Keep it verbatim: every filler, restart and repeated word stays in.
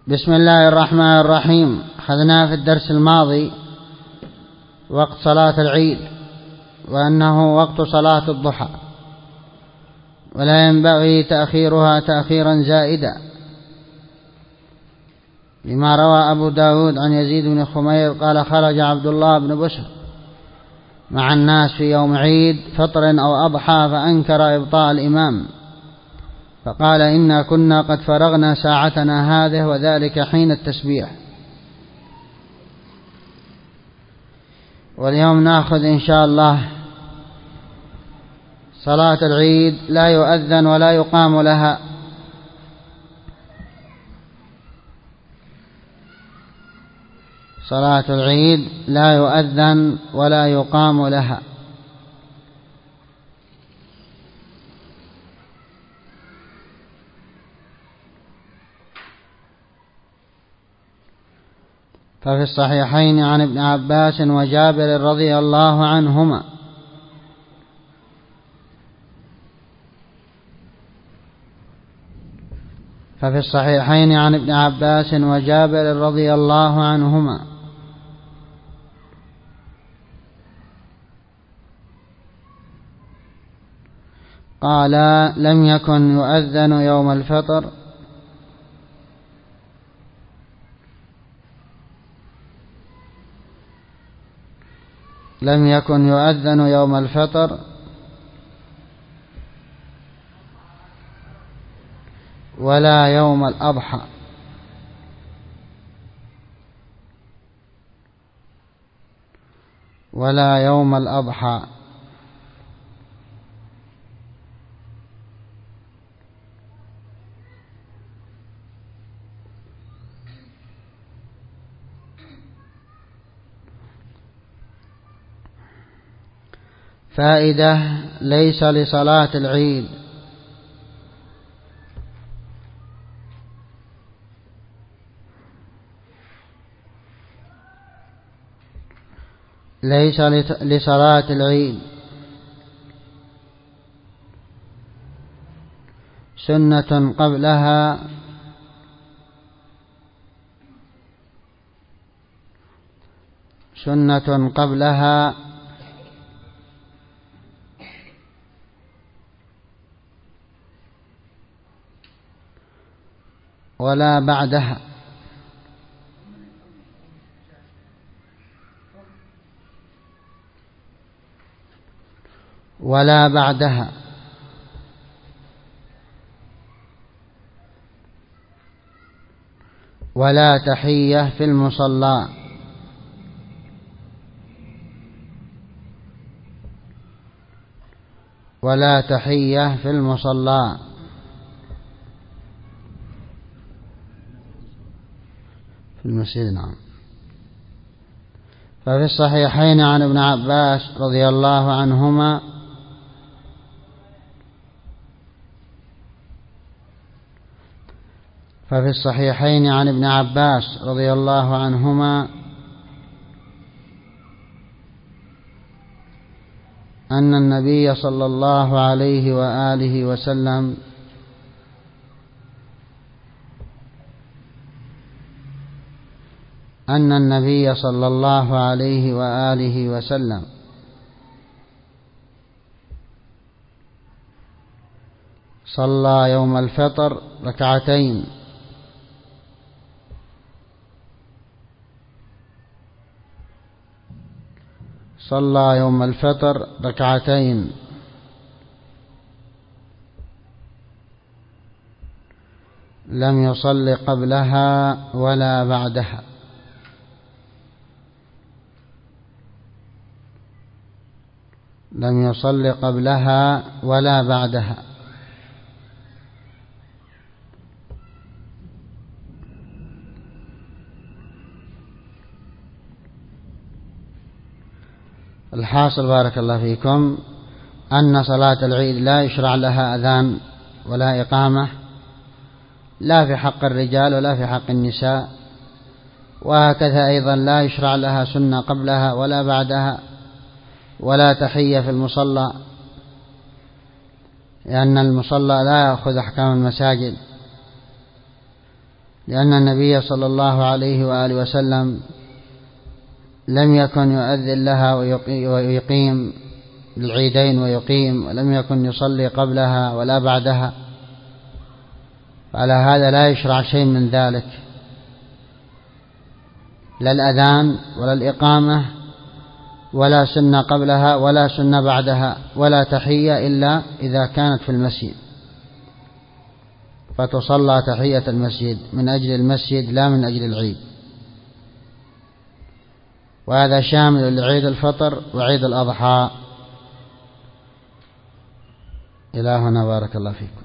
بسم الله الرحمن الرحيم. أخذنا في الدرس الماضي وقت صلاة العيد، وأنه وقت صلاة الضحى، ولا ينبغي تأخيرها تأخيرا زائدا، لما روى أبو داود عن يزيد بن خمير قال: خرج عبد الله بن بشر مع الناس في يوم عيد فطر أو أضحى فأنكر إبطاء الإمام، فقال: إنا كنا قد فرغنا ساعتنا هذه، وذلك حين التسبيح. واليوم نأخذ إن شاء الله صلاة العيد لا يؤذن ولا يقام لها. صلاة العيد لا يؤذن ولا يقام لها. ففي الصحيحين عن ابن عباس وجابر رضي الله عنهما ففي الصحيحين عن ابن عباس وجابر رضي الله عنهما قال: لم يكن يؤذن يوم الفطر لم يكن يؤذن يوم الفطر ولا يوم الأضحى، ولا يوم الأضحى فائدة: ليس لصلاة العيد ليس لصلاة العيد سنة قبلها سنة قبلها ولا بعدها، ولا بعدها ولا تحية في المصلى، ولا تحية في المصلى في المسجد. نعم. ففي الصحيحين عن ابن عباس رضي الله عنهما ففي الصحيحين عن ابن عباس رضي الله عنهما أن النبي صلى الله عليه وآله وسلم أن النبي صلى الله عليه وآله وسلم صلى يوم الفطر ركعتين، صلى يوم الفطر ركعتين لم يصل قبلها ولا بعدها، لم يصل قبلها ولا بعدها. الحاصل بارك الله فيكم أن صلاة العيد لا يشرع لها أذان ولا إقامة، لا في حق الرجال ولا في حق النساء، وهكذا أيضا لا يشرع لها سنة قبلها ولا بعدها، ولا تحية في المصلى، لأن المصلى لا يأخذ أحكام المساجد، لأن النبي صلى الله عليه وآله وسلم لم يكن يؤذن لها ويقيم العيدين ويقيم، ولم يكن يصلي قبلها ولا بعدها، على هذا لا يشرع شيء من ذلك، لا الأذان ولا الإقامة ولا سنة قبلها ولا سنة بعدها ولا تحية إلا إذا كانت في المسجد، فتصلى تحية المسجد من أجل المسجد لا من أجل العيد. وهذا شامل لعيد الفطر وعيد الأضحى. إلى هنا بارك الله فيكم.